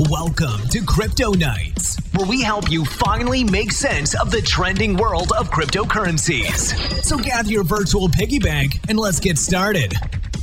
Welcome to Crypto Nights, where we help you finally make sense of the trending world of cryptocurrencies. So gather your virtual piggy bank and let's get started.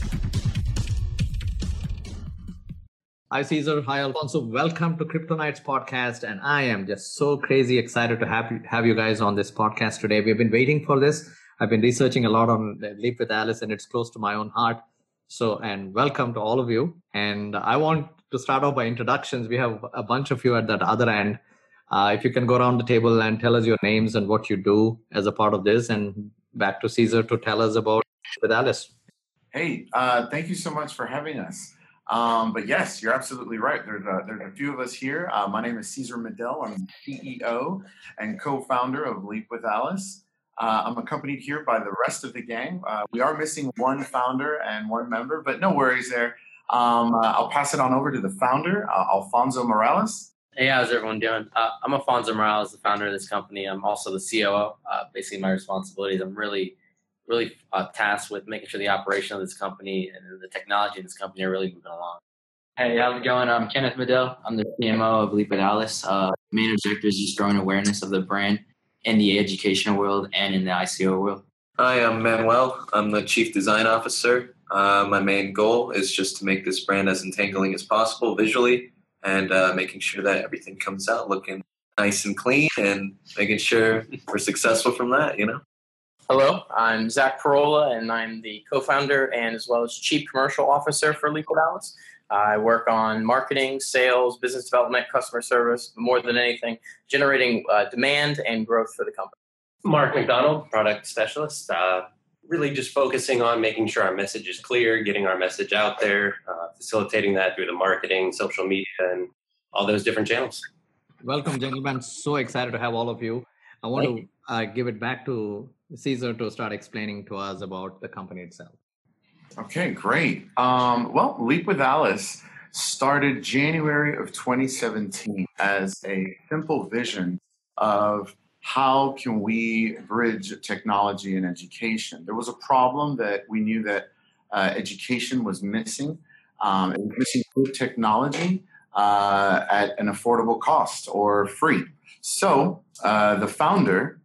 Hi, Caesar. Hi, Alfonso. Welcome to Crypto Nights podcast. And I am just so crazy excited to have you guys on this podcast today. We've been waiting for this. I've been researching a lot on Leap with Alice, and it's close to my own heart. And welcome to all of you. And I want to start off by introductions. We have a bunch of you at that other end. If you can go around the table and tell us your names and what you do as a part of this, and back to Caesar to tell us about with Alice. Hey, thank you so much for having us. But yes, you're absolutely right. There's a few of us here. My name is Caesar Medell. I'm CEO and co-founder of Leap with Alice. I'm accompanied here by the rest of the gang. We are missing one founder and one member, but no worries there. I'll pass it on over to the founder, Alfonso Morales. Hey, how's everyone doing? I'm Alfonso Morales, the founder of this company. I'm also the COO. Basically, my responsibilities, I'm really tasked with making sure the operation of this company and the technology in this company are really moving along. Hey, how's it going? I'm Kenneth Medell. I'm the CMO of Leap with Alice. Main objective is just growing awareness of the brand in the educational world and in the ICO world. Hi, I'm Manuel. I'm the Chief Design Officer. My main goal is just to make this brand as entangling as possible visually and making sure that everything comes out looking nice and clean and making sure we're successful from that, Hello, I'm Zach Parola, and I'm the co-founder and as well as Chief Commercial Officer for Leap with Alice. I work on marketing, sales, business development, customer service, but more than anything, generating demand and growth for the company. Mark McDonald, product specialist, really just focusing on making sure our message is clear, getting our message out there, facilitating that through the marketing, social media, and all those different channels. Welcome, gentlemen. So excited to have all of you. I want to give it back to Caesar to start explaining to us about the company itself. Okay, great. Well, Leap with Alice started January of 2017 as a simple vision of how can we bridge technology and education. There was a problem that we knew that education was missing. It was missing good technology at an affordable cost or free. So the founder,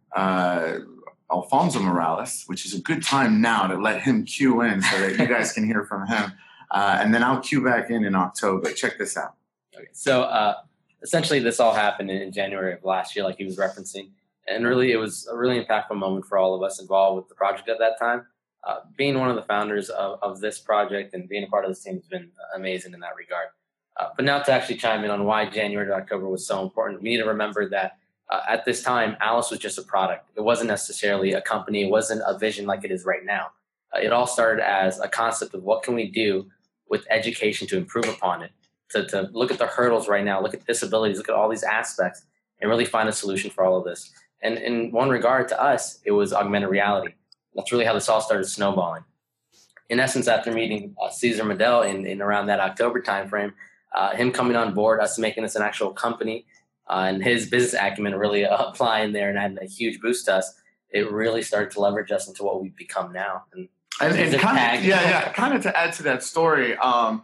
Alfonso Morales, which is a good time now to let him cue in so that you guys can hear from him. And then I'll cue back in October. Check this out. Okay. So essentially this all happened in January of last year, like he was referencing. And really, it was a really impactful moment for all of us involved with the project at that time. Being one of the founders of this project and being a part of this team has been amazing in that regard. But now to actually chime in on why January to October was so important, we need to remember that at this time, Alice was just a product. It wasn't necessarily a company. It wasn't a vision like it is right now. It all started as a concept of what can we do with education to improve upon it, to look at the hurdles right now, look at disabilities, look at all these aspects, and really find a solution for all of this. And in one regard to us, it was augmented reality. That's really how this all started snowballing. In essence, after meeting Caesar Medell in around that October timeframe, him coming on board, us making this an actual company, and his business acumen really applying there and adding a huge boost to us, it really started to leverage us into what we've become now. And kind of to add to that story,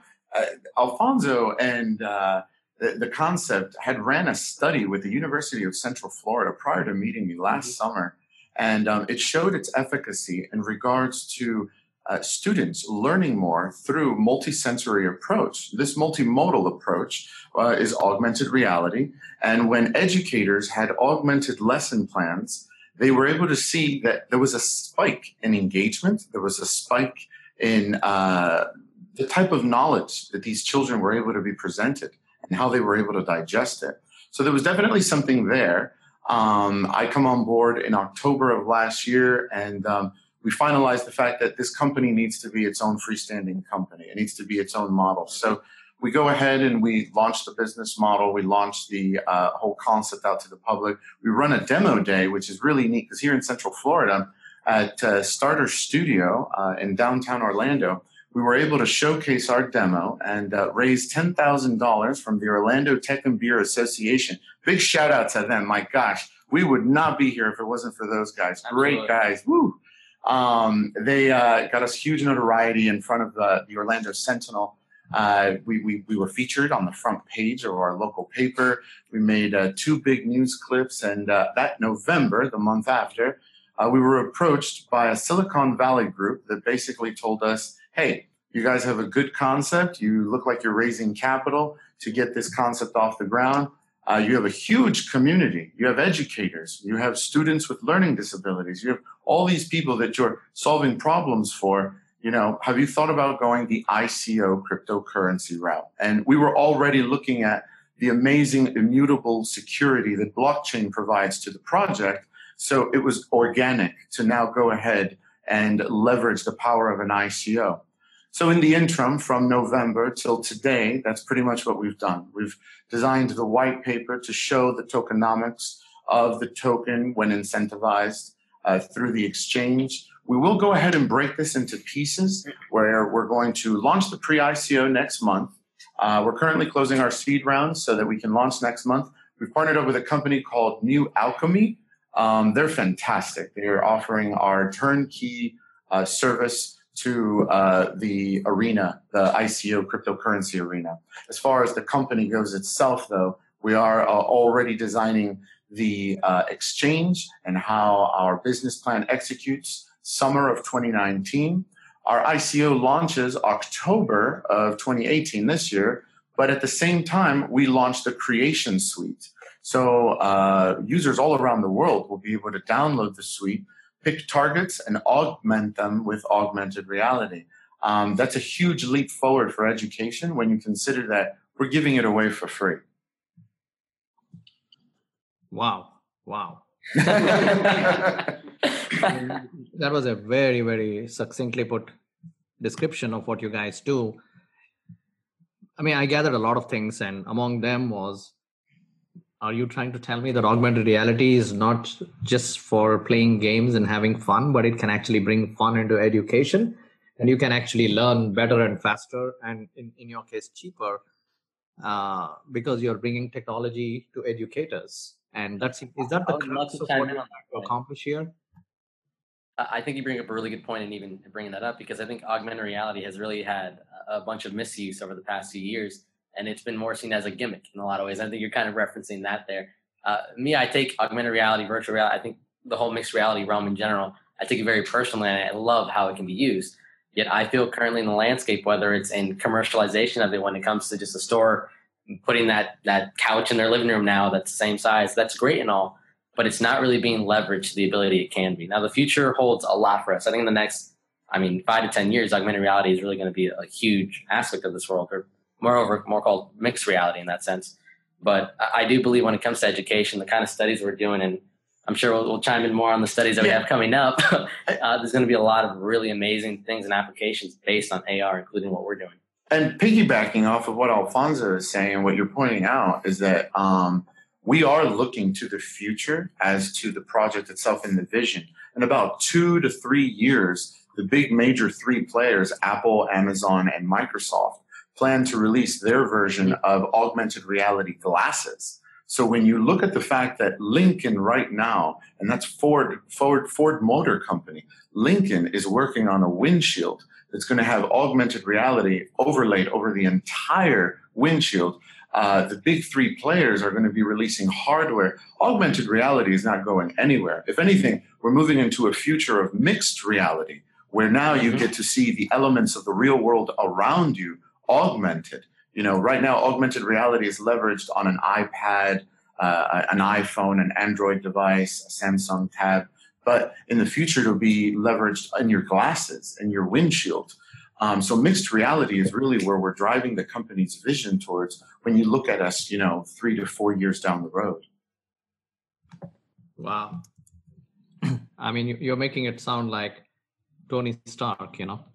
Alfonso and the concept had ran a study with the University of Central Florida prior to meeting me last summer. And it showed its efficacy in regards to students learning more through multisensory approach. This multimodal approach is augmented reality. And when educators had augmented lesson plans, they were able to see that there was a spike in engagement. There was a spike in the type of knowledge that these children were able to be presented and how they were able to digest it. So there was definitely something there. I come on board in October of last year, and we finalized the fact that this company needs to be its own freestanding company. It needs to be its own model. So we go ahead and we launch the business model. We launch the whole concept out to the public. We run a demo day, which is really neat because here in Central Florida at Starter Studio in downtown Orlando, we were able to showcase our demo and raise $10,000 from the Orlando Tech and Beer Association. Big shout out to them. My gosh, we would not be here if it wasn't for those guys. Great guys. Woo. They got us huge notoriety in front of the Orlando Sentinel. We were featured on the front page of our local paper. We made 2 big news clips, and that November, the month after, we were approached by a Silicon Valley group that basically told us, hey, you guys have a good concept. You look like you're raising capital to get this concept off the ground. You have a huge community. You have educators. You have students with learning disabilities. You have all these people that you're solving problems for. Have you thought about going the ICO cryptocurrency route? And we were already looking at the amazing immutable security that blockchain provides to the project. So it was organic to now go ahead and leverage the power of an ICO. So in the interim, from November till today, that's pretty much what we've done. We've designed the white paper to show the tokenomics of the token when incentivized through the exchange. We will go ahead and break this into pieces where we're going to launch the pre-ICO next month. We're currently closing our seed round so that we can launch next month. We've partnered up with a company called New Alchemy. They're fantastic. They are offering our turnkey service to the arena, the ICO cryptocurrency arena. As far as the company goes itself, though, we are already designing the exchange and how our business plan executes summer of 2019. Our ICO launches October of 2018 this year, but at the same time, we launched the Creation Suite. So users all around the world will be able to download the suite, pick targets, and augment them with augmented reality. That's a huge leap forward for education when you consider that we're giving it away for free. Wow. That was a very, very succinctly put description of what you guys do. I mean, I gathered a lot of things, and among them was, are you trying to tell me that augmented reality is not just for playing games and having fun, but it can actually bring fun into education, and you can actually learn better and faster, and in your case, cheaper, because you're bringing technology to educators? And is that the crux of what you accomplish here? I think you bring up a really good point, and even bringing that up, because I think augmented reality has really had a bunch of misuse over the past few years, and it's been more seen as a gimmick in a lot of ways. I think you're kind of referencing that there. I take augmented reality, virtual reality, I think the whole mixed reality realm in general, I take it very personally, and I love how it can be used. Yet I feel currently in the landscape, whether it's in commercialization of it when it comes to just a store putting that couch in their living room now that's the same size, that's great and all, but it's not really being leveraged to the ability it can be. Now, the future holds a lot for us. I think in the next, 5 to 10 years, augmented reality is really going to be a huge aspect of this world, or moreover, more called mixed reality in that sense. But I do believe when it comes to education, the kind of studies we're doing, and I'm sure we'll chime in more on the studies that we have coming up, there's going to be a lot of really amazing things and applications based on AR, including what we're doing. And piggybacking off of what Alfonso is saying, and what you're pointing out is that we are looking to the future as to the project itself and the vision. In about 2 to 3 years, the big major 3 players, Apple, Amazon, and Microsoft, plan to release their version of augmented reality glasses. So when you look at the fact that Lincoln right now, and that's Ford Motor Company, Lincoln is working on a windshield that's going to have augmented reality overlaid over the entire windshield. The big 3 players are going to be releasing hardware. Augmented reality is not going anywhere. If anything, we're moving into a future of mixed reality, where now you get to see the elements of the real world around you augmented. Right now, augmented reality is leveraged on an iPad, an iPhone, an Android device, a Samsung tab. But in the future, it'll be leveraged in your glasses and your windshield. So mixed reality is really where we're driving the company's vision towards when you look at us, 3 to 4 years down the road. Wow. You're making it sound like Tony Stark,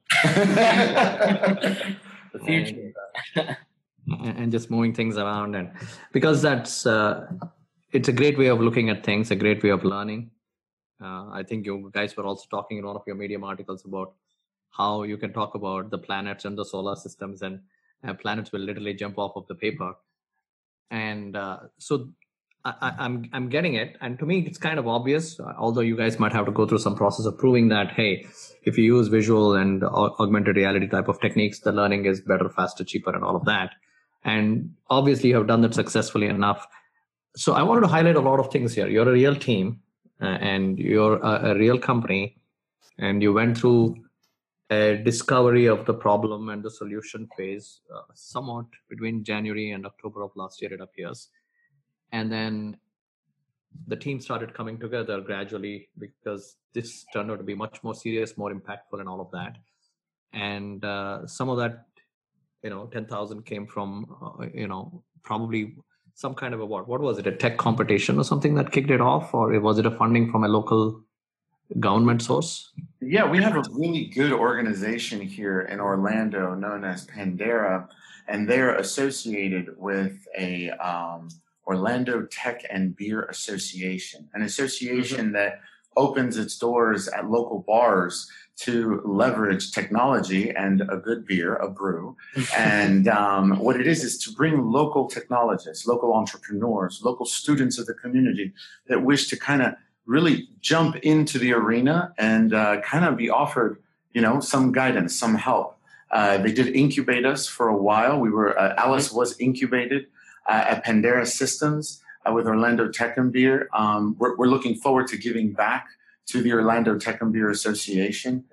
The future. and just moving things around. And because that's, it's a great way of looking at things, a great way of learning. I think you guys were also talking in one of your Medium articles about how you can talk about the planets and the solar systems, and planets will literally jump off of the paper. And so I'm getting it, and to me, it's kind of obvious. Although you guys might have to go through some process of proving that, hey, if you use visual and augmented reality type of techniques, the learning is better, faster, cheaper, and all of that. And obviously, you have done that successfully enough. So I wanted to highlight a lot of things here. You're a real team, and you're a real company, and you went through a discovery of the problem and the solution phase, somewhat between January and October of last year, it appears. And then the team started coming together gradually because this turned out to be much more serious, more impactful, and all of that. And some of that, 10,000 came from, probably some kind of award. What was it? A tech competition or something that kicked it off? Or was it a funding from a local government source? Yeah, we have a really good organization here in Orlando known as Pandera, and they're associated with a Orlando Tech and Beer Association, an association that opens its doors at local bars to leverage technology and a good beer, a brew. And what it is to bring local technologists, local entrepreneurs, local students of the community that wish to kind of really jump into the arena and kind of be offered, some guidance, some help. They did incubate us for a while. Alice was incubated at Pandera Systems with Orlando Tech and Beer. We're looking forward to giving back to the Orlando Tech and Beer Association.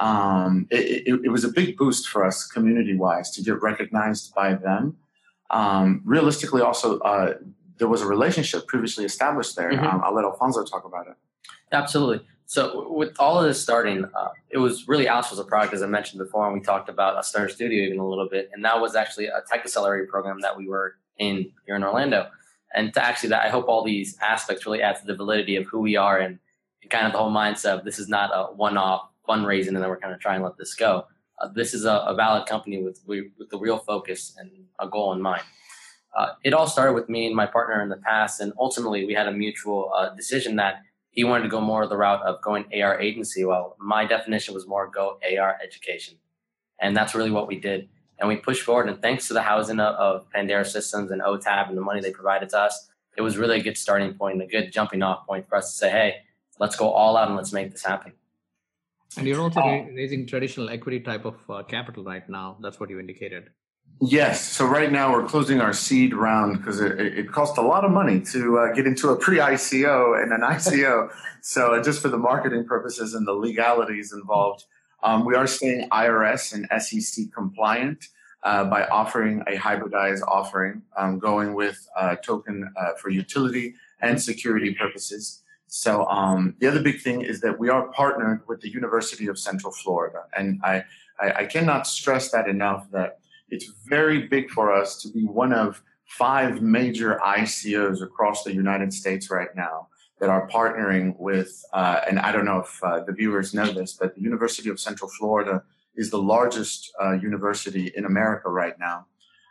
It was a big boost for us community-wise to get recognized by them. Realistically, also, there was a relationship previously established there. I'll let Alfonso talk about it. Absolutely. So with all of this starting, it was really Alice was a product, as I mentioned before, and we talked about a Star Studio even a little bit, and that was actually a tech accelerator program that we were in here in Orlando. And to actually I hope all these aspects really add to the validity of who we are and kind of the whole mindset of this is not a one-off fundraising and then we're kind of trying to let this go. This is a valid company with the real focus and a goal in mind. It all started with me and my partner in the past, and ultimately we had a mutual decision that he wanted to go more the route of going AR agency, while my definition was more go AR education. And that's really what we did. And we pushed forward, and thanks to the housing of Pandera Systems and OTAB and the money they provided to us, it was really a good starting point, a good jumping off point for us to say, hey, let's go all out and let's make this happen. And you're also raising traditional equity type of capital right now. That's what you indicated. Yes. So right now we're closing our seed round because it costs a lot of money to get into a pre-ICO and an ICO. So just for the marketing purposes and the legalities involved, we are staying IRS and SEC compliant by offering a hybridized offering, going with token for utility and security purposes. So the other big thing is that we are partnered with the University of Central Florida. And I cannot stress that enough, that it's very big for us to be one of 5 major ICOs across the United States right now that are partnering with, and I don't know if the viewers know this, but the University of Central Florida is the largest university in America right now.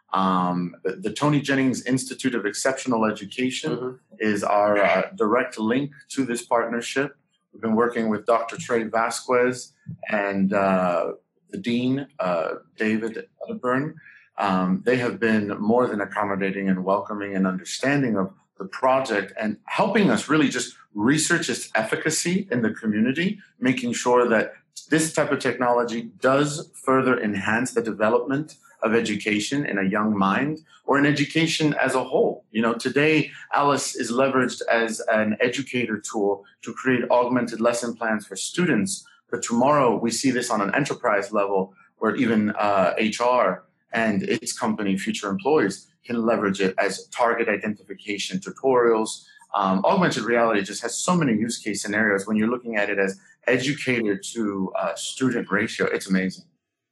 The Tony Jennings Institute of Exceptional Education is our direct link to this partnership. We've been working with Dr. Trey Vasquez and the Dean, David Edburn. They have been more than accommodating and welcoming and understanding of the project and helping us really just research its efficacy in the community, making sure that this type of technology does further enhance the development of education in a young mind or in education as a whole. Today, Alice is leveraged as an educator tool to create augmented lesson plans for students. But tomorrow we see this on an enterprise level where even HR and its company, future employees, can leverage it as target identification tutorials. Augmented reality just has so many use case scenarios. When you're looking at it as educator to student ratio, it's amazing.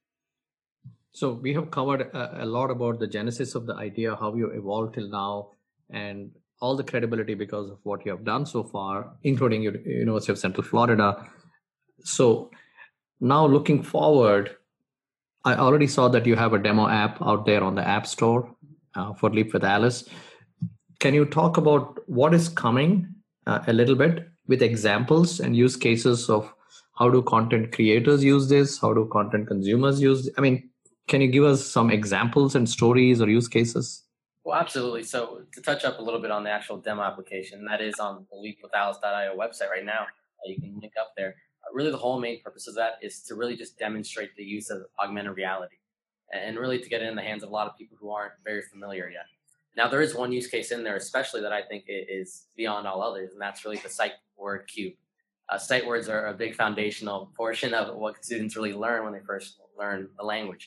So we have covered a lot about the genesis of the idea, how you evolved till now, and all the credibility because of what you have done so far, including University of Central Florida. So now looking forward, I already saw that you have a demo app out there on the App Store for Leap with Alice. Can you talk about what is coming a little bit with examples and use cases of how do content creators use this? How do content consumers use it? I mean, can you give us some examples and stories or use cases? Well, absolutely. So to touch up a little bit on the actual demo application, that is on the leapwithalice.io website right now. You can link up there. Really, the whole main purpose of that is to really just demonstrate the use of augmented reality and really to get it in the hands of a lot of people who aren't very familiar yet. Now, there is one use case in there, especially that I think is beyond all others, and that's really the sight word cube. Sight words are a big foundational portion of what students really learn when they first learn the language.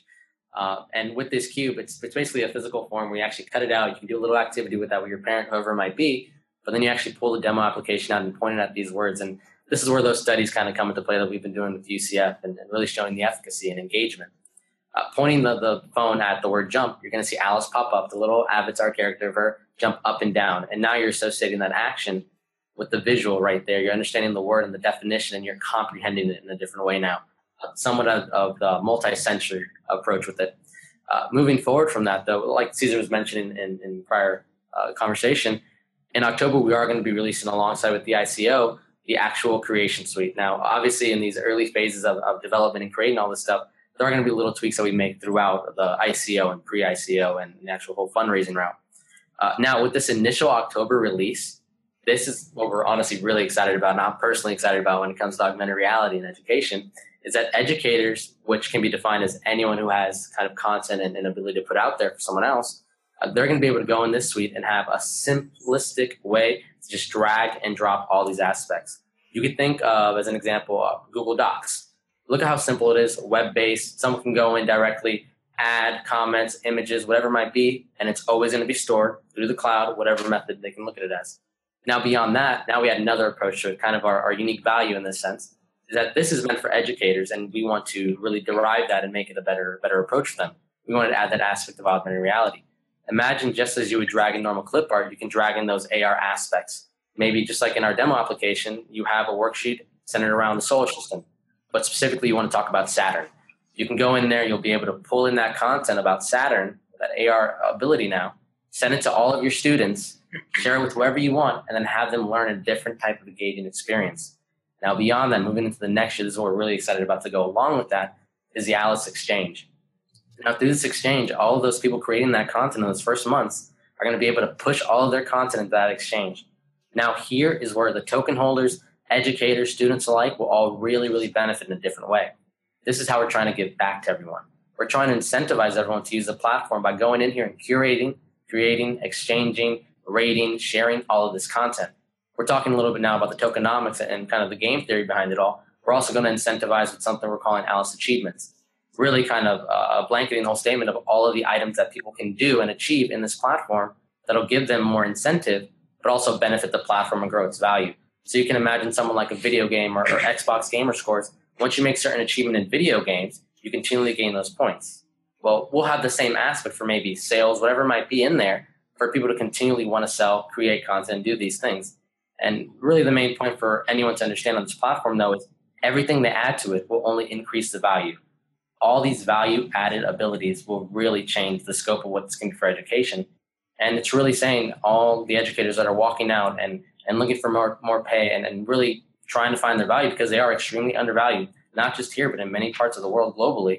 And with this cube, it's basically a physical form where you actually cut it out. You can do a little activity with that with your parent, whoever it might be, but then you actually pull the demo application out and point it at these words. And this is where those studies kind of come into play that we've been doing with UCF and really showing the efficacy and engagement. Pointing the phone at the word jump, you're going to see Alice pop up, the little avatar character of her, jump up and down. And now you're associating that action with the visual right there. You're understanding the word and the definition, and you're comprehending it in a different way now. Somewhat of the multi-sensory approach with it. Moving forward from that, though, like Cesar was mentioning in prior conversation, in October, we are going to be releasing alongside with the ICO, the actual creation suite. Now, obviously, in these early phases of development and creating all this stuff, there are going to be little tweaks that we make throughout the ICO and pre-ICO and the actual whole fundraising route. Now, with this initial October release, this is what we're honestly really excited about, and I'm personally excited about when it comes to augmented reality and education, is that educators, which can be defined as anyone who has kind of content and ability to put out there for someone else, they're going to be able to go in this suite and have a simplistic way to just drag and drop all these aspects. You could think of, as an example, Google Docs. Look at how simple it is, web-based. Someone can go in directly, add comments, images, whatever it might be, and it's always going to be stored through the cloud, whatever method they can look at it as. Now, beyond that, now we had another approach to it, kind of our unique value in this sense, is that this is meant for educators, and we want to really derive that and make it a better approach for them. We wanted to add that aspect of augmented reality. Imagine just as you would drag in normal clip art, you can drag in those AR aspects. Maybe just like in our demo application, you have a worksheet centered around the solar system, but specifically you want to talk about Saturn. You can go in there, you'll be able to pull in that content about Saturn, that AR ability now, send it to all of your students, share it with whoever you want, and then have them learn a different type of engaging experience. Now, beyond that, moving into the next year, this is what we're really excited about to go along with that, is the Alice Exchange. Now, through this exchange, all of those people creating that content in those first months are going to be able to push all of their content into that exchange. Now, here is where the token holders, educators, students alike will all really, really benefit in a different way. This is how we're trying to give back to everyone. We're trying to incentivize everyone to use the platform by going in here and curating, creating, exchanging, rating, sharing all of this content. We're talking a little bit now about the tokenomics and kind of the game theory behind it all. We're also going to incentivize with something we're calling Alice Achievements. Really kind of blanketing the whole statement of all of the items that people can do and achieve in this platform that'll give them more incentive, but also benefit the platform and grow its value. So you can imagine someone like a video game or Xbox gamer scores. Once you make certain achievement in video games, you continually gain those points. Well, we'll have the same aspect for maybe sales, whatever might be in there, for people to continually want to sell, create content, and do these things. And really the main point for anyone to understand on this platform, though, is everything they add to it will only increase the value. All these value-added abilities will really change the scope of what's going to be for education. And it's really saying all the educators that are walking out and looking for more pay and really trying to find their value, because they are extremely undervalued, not just here, but in many parts of the world globally.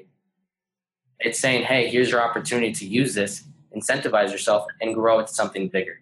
It's saying, hey, here's your opportunity to use this, incentivize yourself, and grow it to something bigger.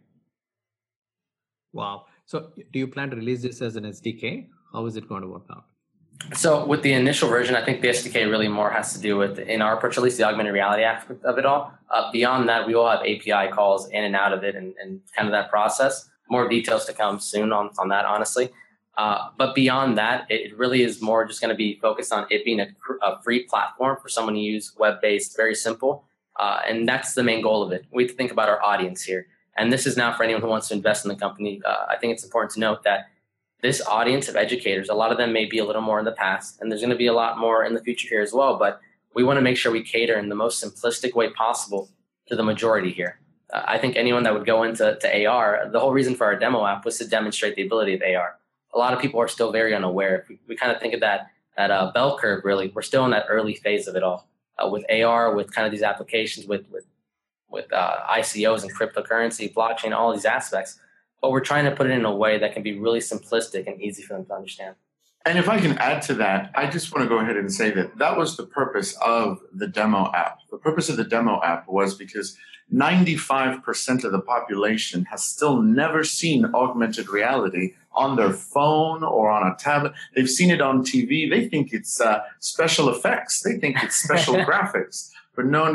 Wow. So do you plan to release this as an SDK? How is it going to work out? So with the initial version, I think the SDK really more has to do with, in our approach, at least the augmented reality aspect of it all. Beyond that, we will have API calls in and out of it and kind of that process. More details to come soon on that, honestly. But beyond that, it really is more just going to be focused on it being a free platform for someone to use, web-based, very simple. And that's the main goal of it. We have to think about our audience here. And this is now for anyone who wants to invest in the company. I think it's important to note that this audience of educators, a lot of them may be a little more in the past, and there's going to be a lot more in the future here as well. But we want to make sure we cater in the most simplistic way possible to the majority here. I think anyone that would go into AR, the whole reason for our demo app was to demonstrate the ability of AR. A lot of people are still very unaware. We kind of think of that bell curve, really. We're still in that early phase of it all. With AR, with kind of these applications, with ICOs and cryptocurrency, blockchain, all these aspects. But we're trying to put it in a way that can be really simplistic and easy for them to understand. And if I can add to that, I just want to go ahead and say that that was the purpose of the demo app. The purpose of the demo app was because 95% of the population has still never seen augmented reality on their phone or on a tablet. They've seen it on TV. They think it's special effects. They think it's special graphics. But no.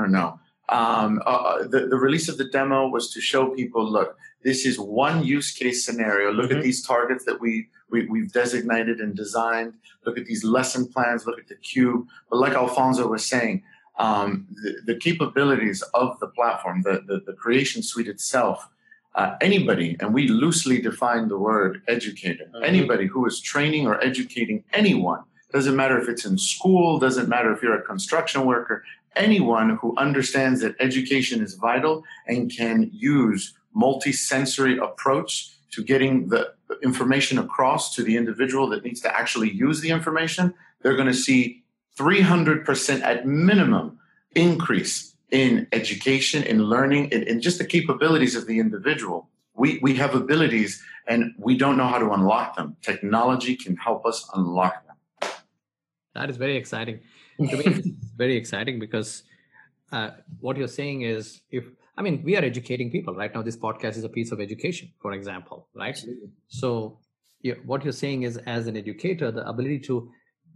The release of the demo was to show people, look, this is one use case scenario. Look at these targets that we've designated and designed. Look at these lesson plans. Look at the cube. But like Alfonso was saying, the capabilities of the platform, the creation suite itself, anybody, and we loosely define the word educator, anybody who is training or educating anyone, doesn't matter if it's in school, doesn't matter if you're a construction worker, anyone who understands that education is vital and can use multi-sensory approach to getting the information across to the individual that needs to actually use the information, they're going to see 300% at minimum increase in education, in learning, in just the capabilities of the individual. We have abilities and we don't know how to unlock them. Technology can help us unlock them. That is very exciting. To me, it's very exciting because what you're saying is, we are educating people. Right now, this podcast is a piece of education, for example, right? Absolutely. So what you're saying is, as an educator, the ability to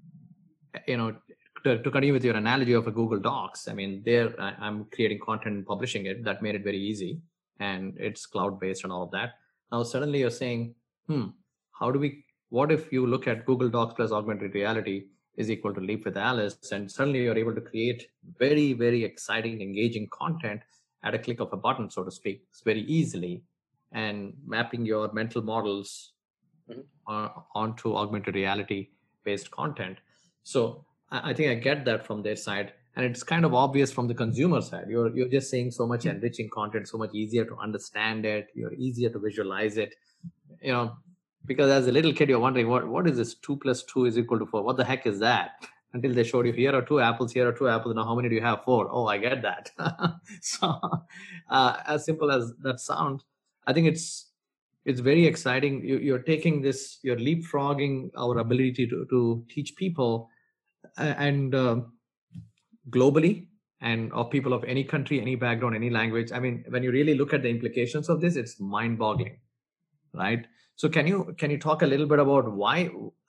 continue with your analogy of a Google Docs, there I'm creating content and publishing it. That made it very easy, and it's cloud-based and all of that. Now, suddenly you're saying, what if you look at Google Docs plus augmented reality is equal to Leap with Alice, and suddenly you're able to create very, very exciting, engaging content at a click of a button, so to speak. It's very easily, and mapping your mental models onto augmented reality-based content. So I think I get that from their side, and it's kind of obvious from the consumer side. You're just saying so much enriching content, so much easier to understand it. You're easier to visualize it, because as a little kid, you're wondering, what is this 2 + 2 = 4? What the heck is that? Until they showed you, here are 2 apples, here are 2 apples. Now, how many do you have? 4. Oh, I get that. So as simple as that sounds, I think it's very exciting. You're taking this, you're leapfrogging our ability to teach people and globally, and of people of any country, any background, any language. When you really look at the implications of this, it's mind-boggling, right? So can you talk a little bit about why?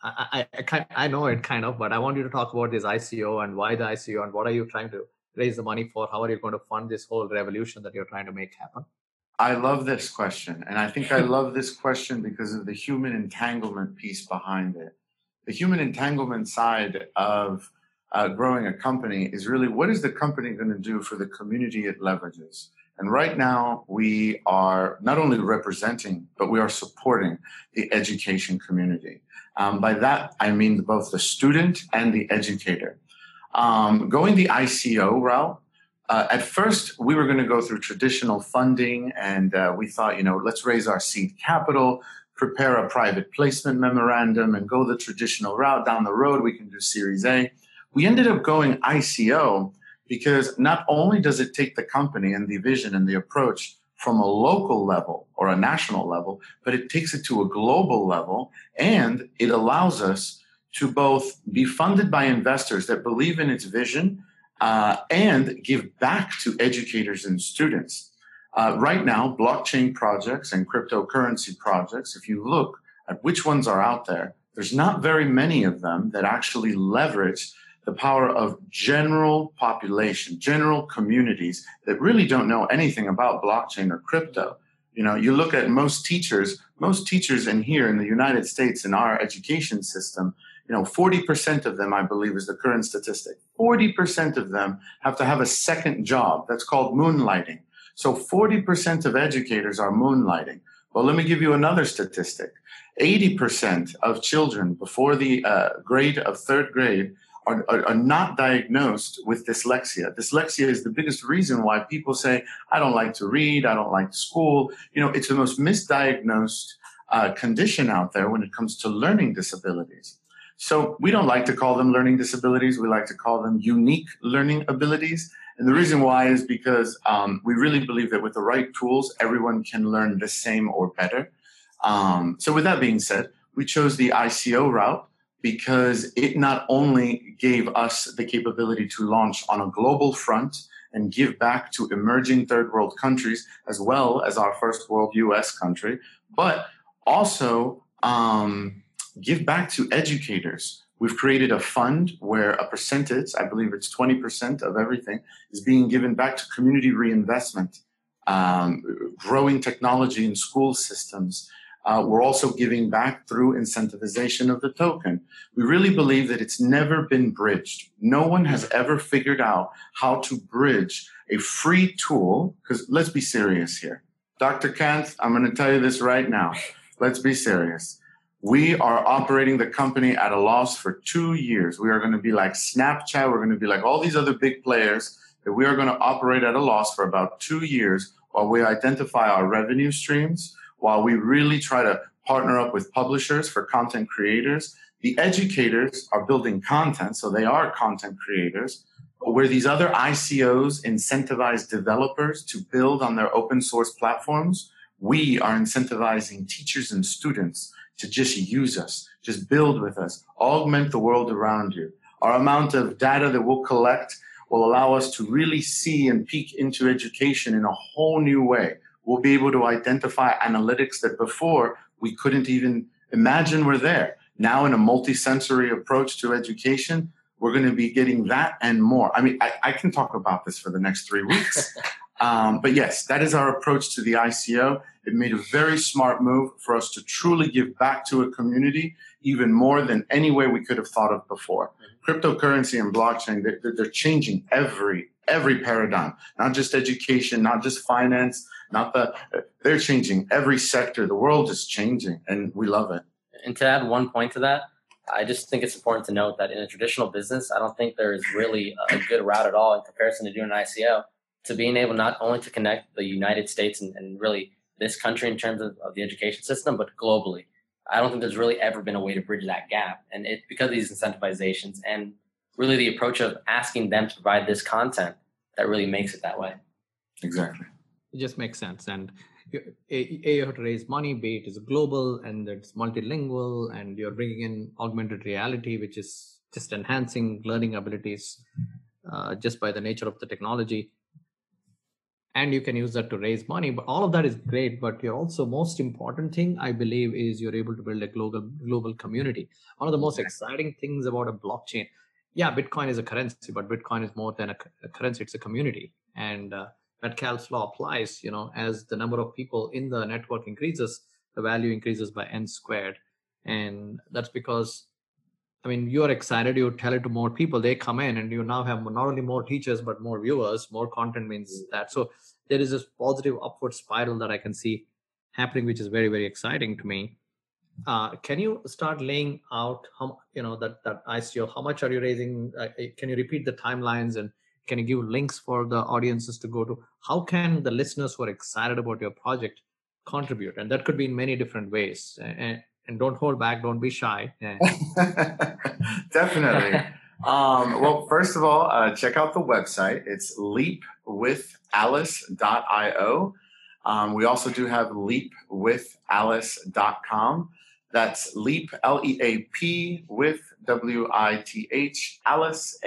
I know it kind of, but I want you to talk about this ICO and why the ICO, and what are you trying to raise the money for? How are you going to fund this whole revolution that you're trying to make happen? I love this question. And I think I love this question because of the human entanglement piece behind it. The human entanglement side of growing a company is really, what is the company going to do for the community it leverages? And right now, we are not only representing, but we are supporting the education community. By that, I mean both the student and the educator. Going the ICO route, at first, we were going to go through traditional funding, and we thought, let's raise our seed capital, prepare a private placement memorandum, and go the traditional route. Down the road, we can do Series A. We ended up going ICO because not only does it take the company and the vision and the approach from a local level or a national level, but it takes it to a global level, and it allows us to both be funded by investors that believe in its vision and give back to educators and students. Right now, blockchain projects and cryptocurrency projects, if you look at which ones are out there, there's not very many of them that actually leverage the power of general population, general communities that really don't know anything about blockchain or crypto. You look at most teachers in here in the United States in our education system, 40% of them, I believe, is the current statistic. 40% of them have to have a second job. That's called moonlighting. So 40% of educators are moonlighting. Well, let me give you another statistic. 80% of children before the grade of 3rd grade are not diagnosed with dyslexia. Dyslexia is the biggest reason why people say, I don't like to read, I don't like school. It's the most misdiagnosed condition out there when it comes to learning disabilities. So we don't like to call them learning disabilities. We like to call them unique learning abilities. And the reason why is because we really believe that with the right tools, everyone can learn the same or better. So with that being said, we chose the ICO route. because it not only gave us the capability to launch on a global front and give back to emerging third world countries, as well as our first world US country, but also give back to educators. We've created a fund where a percentage, I believe it's 20% of everything, is being given back to community reinvestment, growing technology in school systems. We're also giving back through incentivization of the token. We really believe that it's never been bridged. No one has ever figured out how to bridge a free tool, because let's be serious here. Dr. Kant, I'm going to tell you this right now. Let's be serious. We are operating the company at a loss for 2 years. We are going to be like Snapchat. We're going to be like all these other big players, that we are going to operate at a loss for about 2 years while we identify our revenue streams, while we really try to partner up with publishers for content creators. The educators are building content, so they are content creators. But where these other ICOs incentivize developers to build on their open source platforms, we are incentivizing teachers and students to just use us, just build with us, augment the world around you. Our amount of data that we'll collect will allow us to really see and peek into education in a whole new way. We'll be able to identify analytics that before we couldn't even imagine were there. Now in a multi-sensory approach to education, we're going to be getting that and more. I mean, I can talk about this for the next 3 weeks. But yes, that is our approach to the ICO. It made a very smart move for us to truly give back to a community even more than any way we could have thought of before. Cryptocurrency and blockchain, they're changing every paradigm, not just education, not just finance, they're changing every sector. The world is changing, and we love it. And to add one point to that, I just think it's important to note that in a traditional business, I don't think there is really a good route at all in comparison to doing an ICO, to being able not only to connect the United States and really this country in terms of the education system, but globally. I don't think there's really ever been a way to bridge that gap. And it's because of these incentivizations and really the approach of asking them to provide this content that really makes it that way. Exactly. It just makes sense. And you have to raise money, be it is global and it's multilingual, and you're bringing in augmented reality, which is just enhancing learning abilities just by the nature of the technology. And you can use that to raise money, but all of that is great. But you're also, most important thing, I believe, is you're able to build a global community. One of the most exciting things about a blockchain, Bitcoin is a currency, but Bitcoin is more than a currency, it's a community. And Metcalfe's law applies, as the number of people in the network increases, the value increases by n squared. And that's because, you're excited, you tell it to more people, they come in, and you now have not only more teachers, but more viewers, more content means that. So there is this positive upward spiral that I can see happening, which is very, very exciting to me. Can you start laying out how, that ICO, how much are you raising? Can you repeat the timelines, and can you give links for the audiences to go to? How can the listeners who are excited about your project contribute? And that could be in many different ways. And don't hold back. Don't be shy. Definitely. Well, first of all, check out the website. It's leapwithalice.io. We also do have leapwithalice.com. That's leap, L-E-A-P, with W-I-T-H, Alice,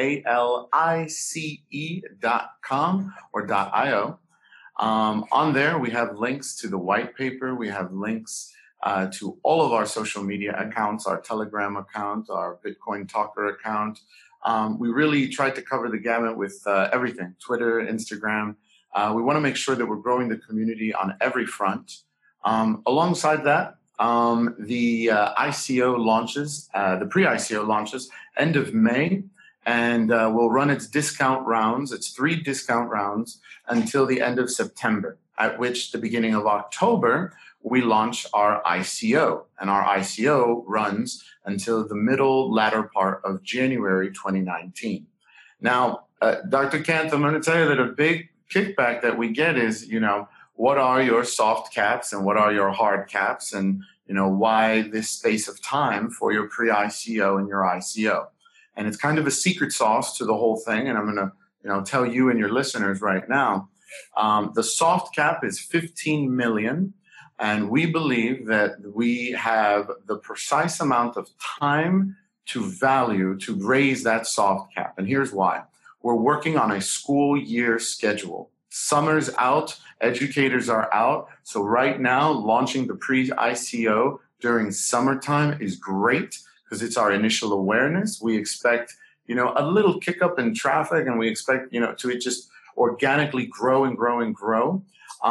A-L-I-C-E.com or .io. On there, we have links to the white paper. We have links to all of our social media accounts, our Telegram account, our Bitcoin Talker account. We really tried to cover the gamut with everything, Twitter, Instagram. We want to make sure that we're growing the community on every front. Alongside that, the ICO launches, the pre-ICO launches, end of May, and we'll run its discount rounds. It's 3 discount rounds until the end of September, at which the beginning of October, we launch our ICO, and our ICO runs until the latter part of January 2019. Now, Dr. Kant, I'm going to tell you that a big kickback that we get is, what are your soft caps and what are your hard caps, and, why this space of time for your pre-ICO and your ICO? And it's kind of a secret sauce to the whole thing, and I'm going to, tell you and your listeners right now. The soft cap is 15 million. And we believe that we have the precise amount of time to raise that soft cap. And here's why. We're working on a school year schedule. Summer's out, educators are out. So right now, launching the pre-ICO during summertime is great because it's our initial awareness. We expect, a little kick up in traffic, and we expect, to just organically grow and grow and grow.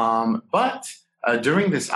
But during this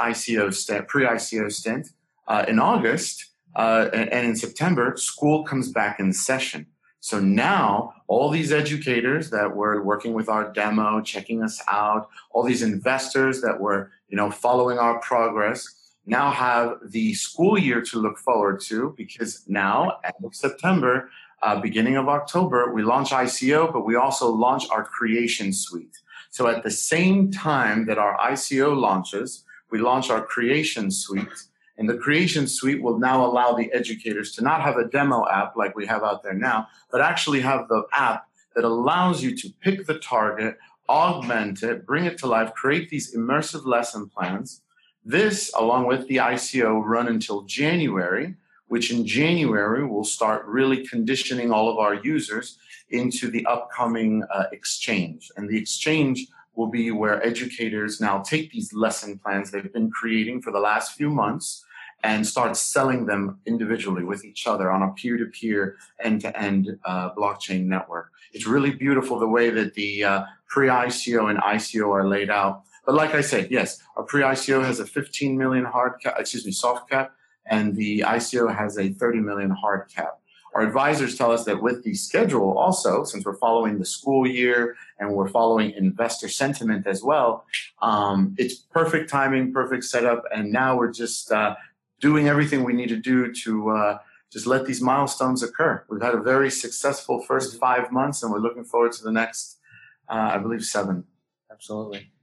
pre-ICO stint, in August and in September, school comes back in session. So now all these educators that were working with our demo, checking us out, all these investors that were, following our progress, now have the school year to look forward to, because now end of September, beginning of October, we launch ICO, but we also launch our Creation Suite. So at the same time that our ICO launches, we launch our Creation Suite. And the Creation Suite will now allow the educators to not have a demo app like we have out there now, but actually have the app that allows you to pick the target, augment it, bring it to life, create these immersive lesson plans. This, along with the ICO, run until January, which in January will start really conditioning all of our users into the upcoming exchange. And the exchange will be where educators now take these lesson plans they've been creating for the last few months and start selling them individually with each other on a peer-to-peer, end-to-end blockchain network. It's really beautiful the way that the pre-ICO and ICO are laid out. But like I said, yes, our pre-ICO has a 15 million soft cap, and the ICO has a 30 million hard cap. Our advisors tell us that with the schedule also, since we're following the school year and we're following investor sentiment as well, it's perfect timing, perfect setup, and now we're just doing everything we need to do to just let these milestones occur. We've had a very successful first 5 months, and we're looking forward to the next, I believe, 7. Absolutely.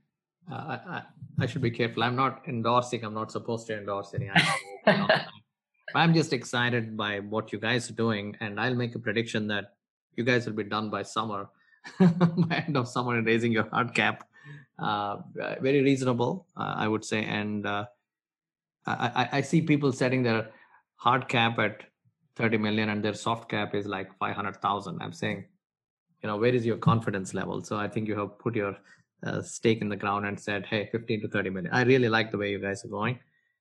I should be careful. I'm not endorsing. I'm not supposed to endorse any ICO. I'm just excited by what you guys are doing, and I'll make a prediction that you guys will be done by summer, by end of summer, and raising your hard cap. Very reasonable, I would say. And I see people setting their hard cap at 30 million, and their soft cap is like 500,000. I'm saying, where is your confidence level? So I think you have put your stake in the ground and said, hey, 15 to 30 million. I really like the way you guys are going.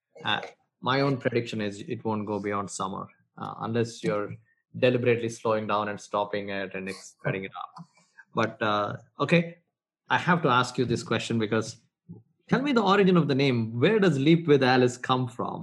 My own prediction is it won't go beyond summer unless you're deliberately slowing down and stopping it and spreading it up. But okay, I have to ask you this question because tell me the origin of the name. Where does Leap with Alice come from?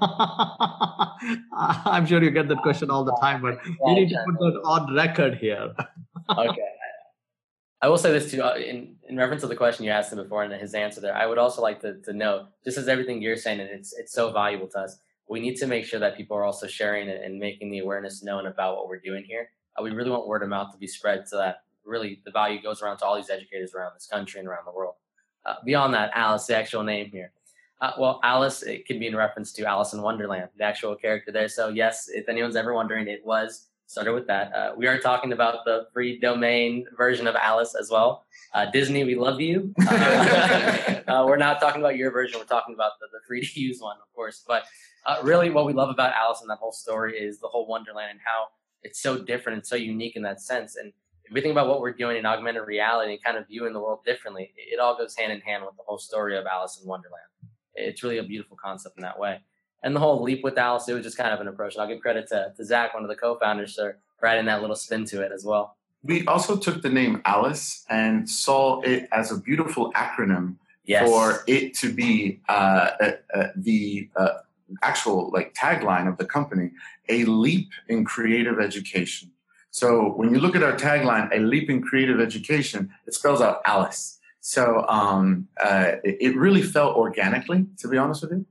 I'm sure you get that question all the time, but you need to put that on record here. Okay. I will say this too, in reference to the question you asked him before and his answer there, I would also like to know, just as everything you're saying, and it's so valuable to us, we need to make sure that people are also sharing it and making the awareness known about what we're doing here. We really want word of mouth to be spread so that really the value goes around to all these educators around this country and around the world. Beyond that, Alice, the actual name here. Well, Alice, it can be in reference to Alice in Wonderland, the actual character there. So yes, if anyone's ever wondering, it was started with that. We are talking about the free domain version of Alice as well. Disney, we love you. We're not talking about your version. We're talking about the free to use one, of course. But really what we love about Alice and that whole story is the whole Wonderland and how it's so different and so unique in that sense. And if we think about what we're doing in augmented reality and kind of viewing the world differently, it all goes hand in hand with the whole story of Alice in Wonderland. It's really a beautiful concept in that way. And the whole Leap with Alice, it was just kind of an approach. And I'll give credit to Zach, one of the co-founders, for adding that little spin to it as well. We also took the name Alice and saw it as a beautiful acronym for it to be the actual tagline of the company, a leap in creative education. So when you look at our tagline, a leap in creative education, it spells out Alice. So it really felt organically, to be honest with you.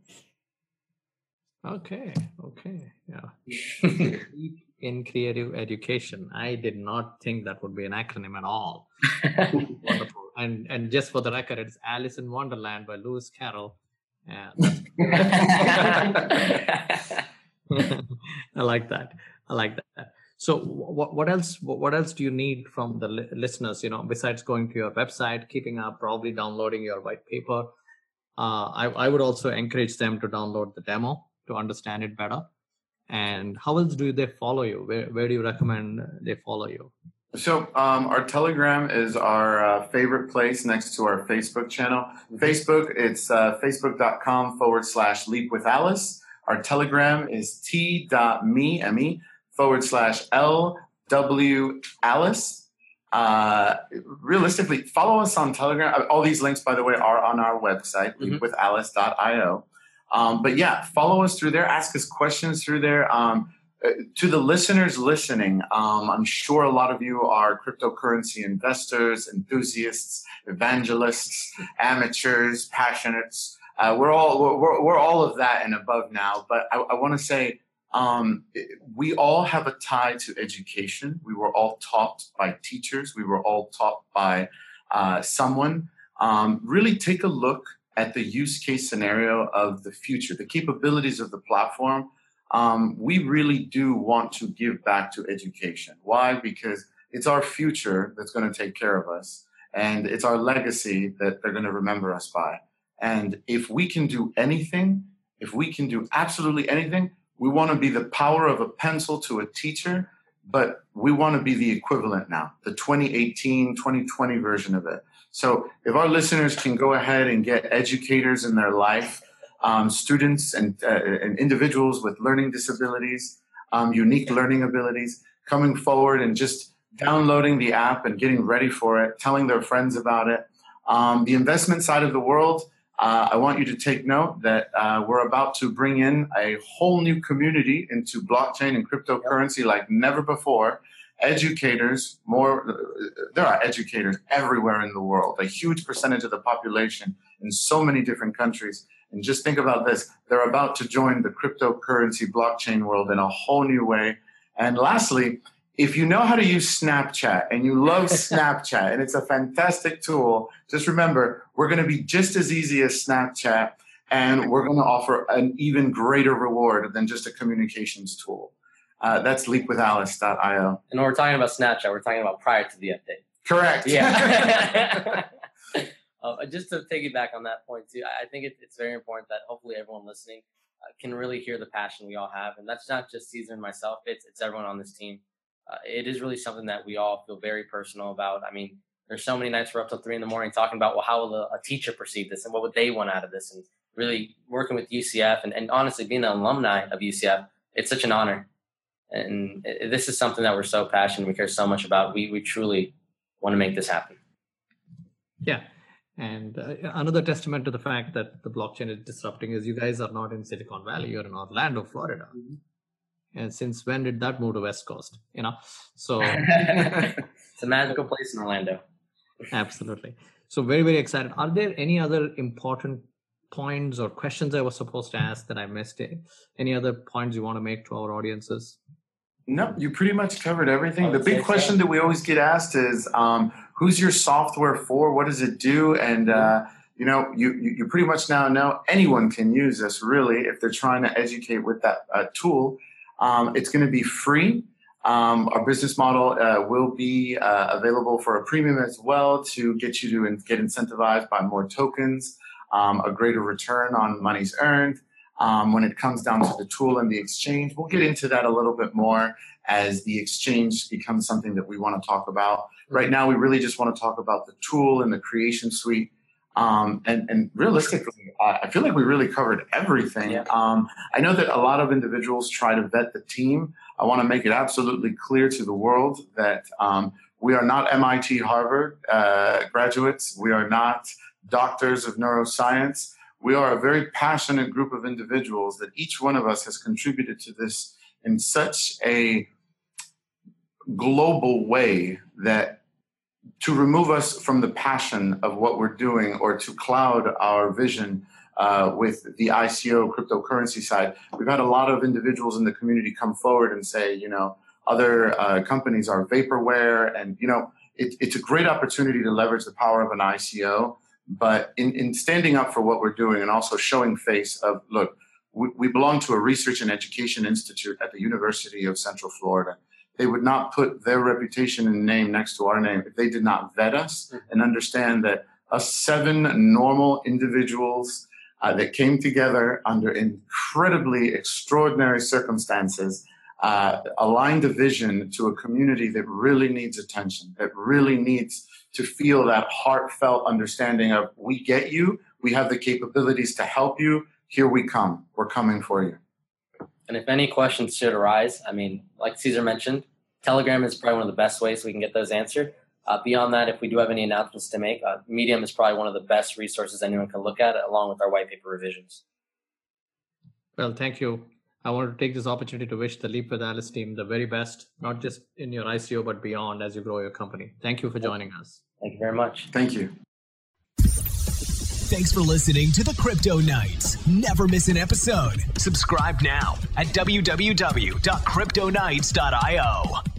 Okay. Yeah. Leap in creative education. I did not think that would be an acronym at all. Wonderful. And just for the record, it's Alice in Wonderland by Lewis Carroll. I like that. So what else do you need from the listeners, besides going to your website, keeping up, probably downloading your white paper? I would also encourage them to download the demo to understand it better. And how else do they follow you? Where do you recommend they follow you? So our Telegram is our favorite place next to our Facebook channel. Facebook, it's facebook.com/Leap with Alice. Our Telegram is t.me/LW Alice. Realistically, follow us on Telegram. All these links, by the way, are on our website, leapwithalice.io. But yeah, follow us through there. Ask us questions through there. To the listeners listening, I'm sure a lot of you are cryptocurrency investors, enthusiasts, evangelists, amateurs, passionates. We're all of that and above now. But I want to say we all have a tie to education. We were all taught by teachers. We were all taught by someone. Really take a look at the use case scenario of the future, the capabilities of the platform. We really do want to give back to education. Why? Because it's our future that's going to take care of us. And it's our legacy that they're going to remember us by. And if we can do anything, if we can do absolutely anything, we want to be the power of a pencil to a teacher, but we want to be the equivalent now, the 2018, 2020 version of it. So if our listeners can go ahead and get educators in their life, students and individuals with learning disabilities, unique learning abilities, coming forward and just downloading the app and getting ready for it, telling their friends about it. The investment side of the world, I want you to take note that we're about to bring in a whole new community into blockchain and cryptocurrency like never before. Educators, there are educators everywhere in the world, a huge percentage of the population in so many different countries. And just think about this. They're about to join the cryptocurrency blockchain world in a whole new way. And lastly, if you know how to use Snapchat and you love Snapchat and it's a fantastic tool, just remember, we're going to be just as easy as Snapchat and we're going to offer an even greater reward than just a communications tool. That's leapwithalice.io. And when we're talking about Snapchat, we're talking about prior to the update. Correct. Yeah. Just to piggyback on that point too, I think it's very important that hopefully everyone listening can really hear the passion we all have, and that's not just Caesar and myself; it's everyone on this team. It is really something that we all feel very personal about. I mean, there's so many nights we're up till 3 a.m. talking about, well, how will a teacher perceive this, and what would they want out of this, and really working with UCF, and honestly being an alumni of UCF, it's such an honor, and this is something that we're so passionate, we care so much about. We truly want to make this happen. Yeah. And another testament to the fact that the blockchain is disrupting is you guys are not in Silicon Valley, you're in Orlando, Florida. And since when did that move to West Coast? So it's a magical place in Orlando. Absolutely. So very, very excited. Are there any other important points or questions I was supposed to ask that I missed? Any other points you want to make to our audiences? No, you pretty much covered everything. The big question that we always get asked is, who's your software for? What does it do? And, you pretty much now know anyone can use this, really, if they're trying to educate with that tool. It's going to be free. Our business model will be available for a premium as well to get you to get incentivized by more tokens, a greater return on monies earned. When it comes down to the tool and the exchange, we'll get into that a little bit more as the exchange becomes something that we want to talk about. Right now, we really just want to talk about the tool and the creation suite. And realistically, I feel like we really covered everything. Yeah. I know that a lot of individuals try to vet the team. I want to make it absolutely clear to the world that we are not MIT, Harvard graduates. We are not doctors of neuroscience. We are a very passionate group of individuals that each one of us has contributed to this in such a global way that to remove us from the passion of what we're doing or to cloud our vision with the ICO cryptocurrency side, we've had a lot of individuals in the community come forward and say, other companies are vaporware, and, it's a great opportunity to leverage the power of an ICO. But in standing up for what we're doing and also showing face of, look, we belong to a research and education institute at the University of Central Florida. They would not put their reputation and name next to our name if they did not vet us and understand that us 7 normal individuals that came together under incredibly extraordinary circumstances, aligned a vision to a community that really needs attention, that really needs to feel that heartfelt understanding of, we get you, we have the capabilities to help you, here we come, we're coming for you. And if any questions should arise, I mean, like Cesar mentioned, Telegram is probably one of the best ways we can get those answered. Beyond that, if we do have any announcements to make, Medium is probably one of the best resources anyone can look at, along with our white paper revisions. Well, thank you. I want to take this opportunity to wish the Leap with Alice team the very best, not just in your ICO, but beyond as you grow your company. Thank you for joining us. Thank you very much. Thank you. Thanks for listening to the Crypto Nights. Never miss an episode. Subscribe now at www.cryptonights.io.